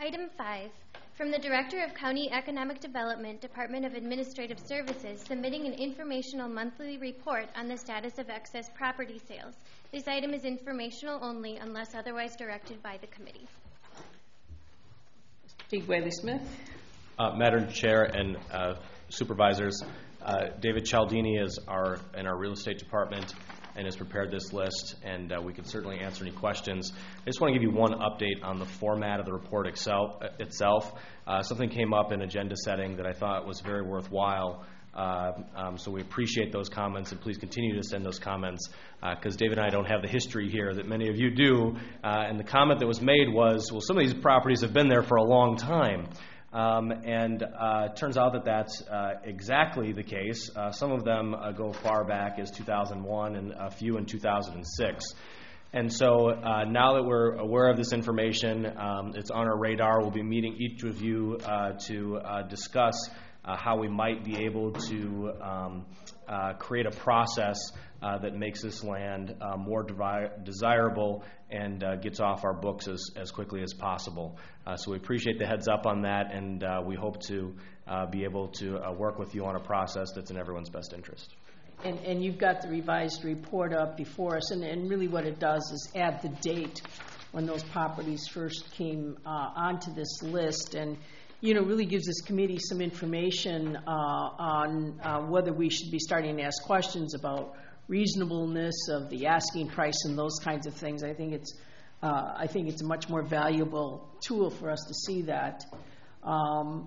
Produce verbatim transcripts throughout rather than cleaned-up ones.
Item five, from the Director of County Economic Development, Department of Administrative Services, submitting an informational monthly report on the status of excess property sales. This item is informational only unless otherwise directed by the committee. Steve Whaley-Smith. Uh, Madam Chair and uh, Supervisors, uh, David Cialdini is our in our real estate department and has prepared this list, and uh, we can certainly answer any questions. I just want to give you one update on the format of the report itself. itself. Uh, something came up in agenda setting that I thought was very worthwhile, uh, um, so we appreciate those comments, and please continue to send those comments, because uh, David and I don't have the history here that many of you do, uh, and the comment that was made was, well, some of these properties have been there for a long time. Um, and uh, it turns out that that's uh, exactly the case. Uh, some of them uh, go far back as two thousand one and a few in two thousand six. And so uh, now that we're aware of this information, um, it's on our radar. We'll be meeting each of you uh, to uh, discuss uh, how we might be able to um, uh, create a process uh, that makes this land uh, more devi- desirable and uh, gets off our books as, as quickly as possible. Uh, so we appreciate the heads up on that, and uh, we hope to uh, be able to uh, work with you on a process that's in everyone's best interest. And, and you've got the revised report up before us, and, and really what it does is add the date when those properties first came uh, onto this list, and you know, really gives this committee some information uh, on uh, whether we should be starting to ask questions about reasonableness of the asking price and those kinds of things. I think it's uh, I think it's a much more valuable tool for us to see that. Um,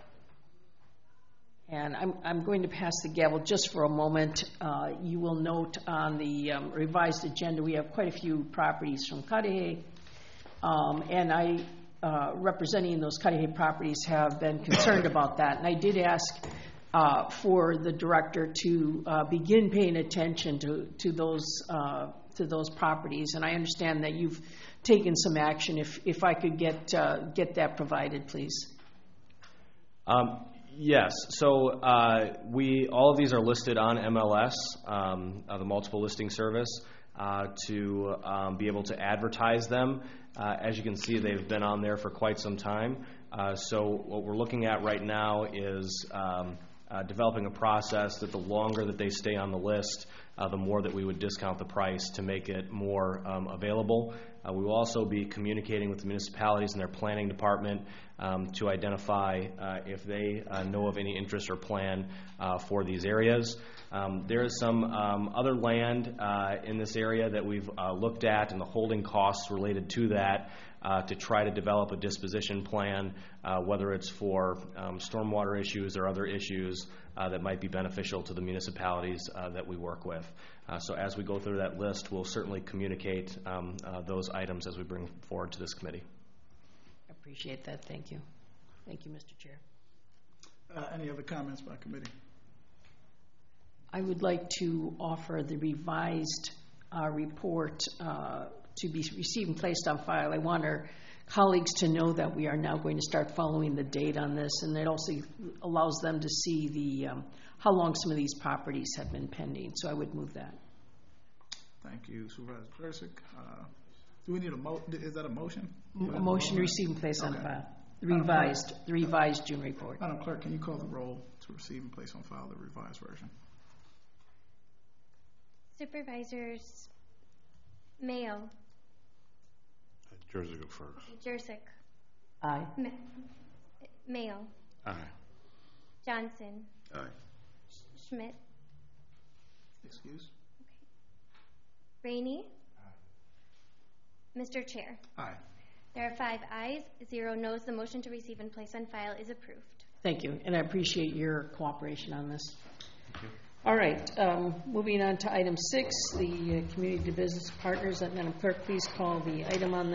and I'm I'm going to pass the gavel just for a moment. Uh, you will note on the um, revised agenda we have quite a few properties from Cudahy, um, and I. Uh, representing those Cudahy properties have been concerned about that. And I did ask uh, for the director to uh, begin paying attention to, to those uh, to those properties. And I understand that you've taken some action. If if I could get uh, get that provided, please. Um, yes. So uh, we all of these are listed on M L S, um, uh, the multiple listing service, uh, to um, be able to advertise them. Uh, as you can see, they've been on there for quite some time. Uh, so what we're looking at right now is um, uh, developing a process that the longer that they stay on the list, uh, the more that we would discount the price to make it more um, available. Uh, we will also be communicating with the municipalities and their planning department um, to identify uh, if they uh, know of any interest or plan uh, for these areas. Um, there is some um, other land uh, in this area that we've uh, looked at, and the holding costs related to that uh, to try to develop a disposition plan, uh, whether it's for um, stormwater issues or other issues uh, that might be beneficial to the municipalities uh, that we work with. Uh, so as we go through that list, we'll certainly communicate um, uh, those items as we bring forward to this committee. I appreciate that. Thank you. Thank you, Mister Chair. Uh, any other comments by committee? I would like to offer the revised uh, report uh, to be received and placed on file. I want our colleagues to know that we are now going to start following the date on this, and it also allows them to see the um, how long some of these properties have been pending. So I would move that. Thank you, Supervisor Jurczyk. Uh, do we need a mo? Is that a motion? A motion to receive and place okay. on file. The revised, the revised June report. Madam Clerk, can you call the roll to receive and place on file the revised version? Supervisors Mayo. Jersey go first. Jurczyk. Aye. Ma- Mayo. Aye. Johnson. Aye. Schmidt. Excuse? Okay. Rainey. Aye. Mister Chair. Aye. There are five ayes, zero noes. The motion to receive and place on file is approved. Thank you, and I appreciate your cooperation on this. Thank you. All right, um, moving on to item six, the uh, Community to Business Partners. Madam Clerk, please call the item on